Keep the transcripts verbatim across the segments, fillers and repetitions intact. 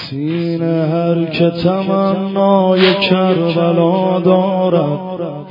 سینه هر که تمنای کربلا دارد،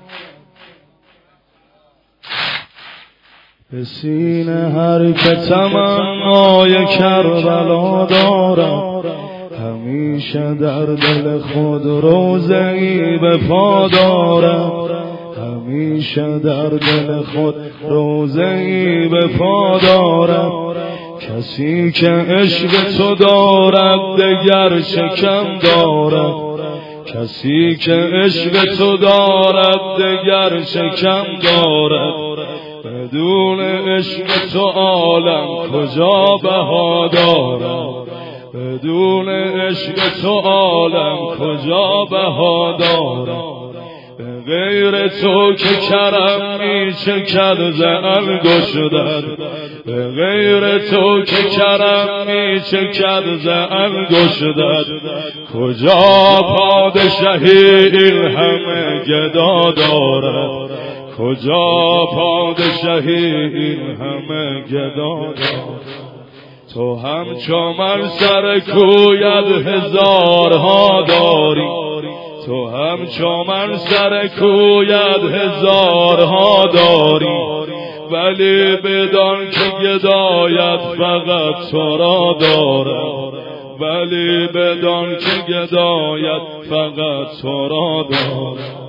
به سینه هر که تمنای کربلا دارد، همیشه در دل خود روزه‌ای به پا دارد، همیشه در دل خود روزه‌ای به پا دارد. کسی که عشق تو دارد دگر شکم دارد، کسی که عشق تو دارد دگر شکم دارد. بدون عشق تو عالم کجا بها دارد، بدون عشق تو عالم کجا بها دارد. به غیر تو که کرم می چکد ز انگشتر، به غیر تو که کرم می چکد ز انگشتر. کجا پادشاهی این همه گدا دارد، کجا پادشاهی این همه گدا دارد. تو همچو من سر کویت هزارها داری، تو همچو من سر کویت هزارها داری. ولی بدان که گدایت فقط تو را دارد، ولی بدان که گدایت فقط تو را دارد.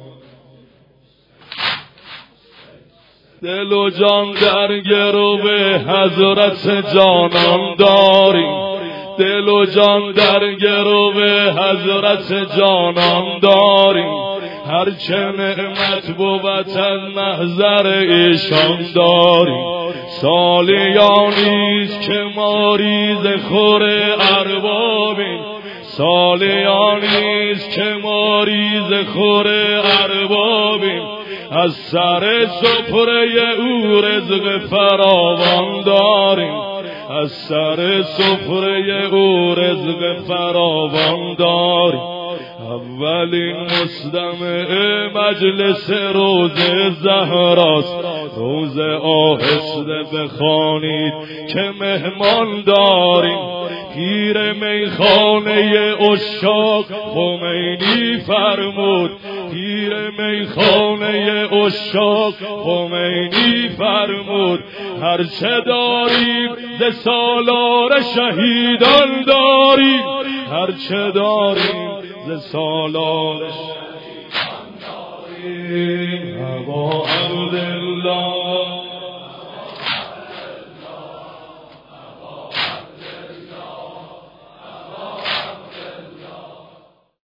دل و جان در گرو حضرت جانان داری، دل و جان در گرو حضرت جانان داری. هرچه نعمت بود از محضر ایشان داری. سالیانیست که ما ریزه خور اربابیم، سالیانیست که ما ریزه خور اربابیم. از سر سفره او رزق فراوان داریم، از سر سفره او رزق فراوان داریم. اولین مستمع مجلس روز زهراست، روز آهسته بخوانید که مهمان داریم. پیر میخانه عشاق خمینی فرمود، پیر میخانه عشاق خمینی فرمود. هرچه داریم ز سالار شهیدان داریم، هرچه داریم ز سالار شهیدان داریم. ابا عبدالله